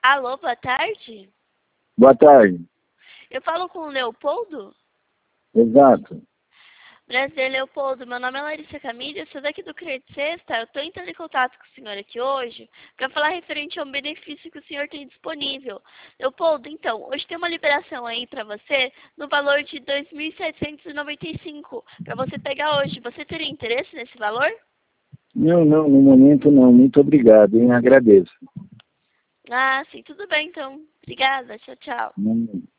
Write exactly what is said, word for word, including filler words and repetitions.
Alô, boa tarde. Boa tarde. Eu falo com o Leopoldo? Exato. Prazer, Leopoldo. Meu nome é Larissa Camille, eu sou daqui do Crédito Sexta. Eu estou entrando em contato com o senhor aqui hoje para falar referente a um benefício que o senhor tem disponível. Leopoldo, então, hoje tem uma liberação aí para você no valor de dois mil setecentos e noventa e cinco para você pegar hoje. Você teria interesse nesse valor? Não, não, no momento não. Muito obrigado, hein? Agradeço. Ah, sim, tudo bem então. Obrigada, tchau, tchau. Não.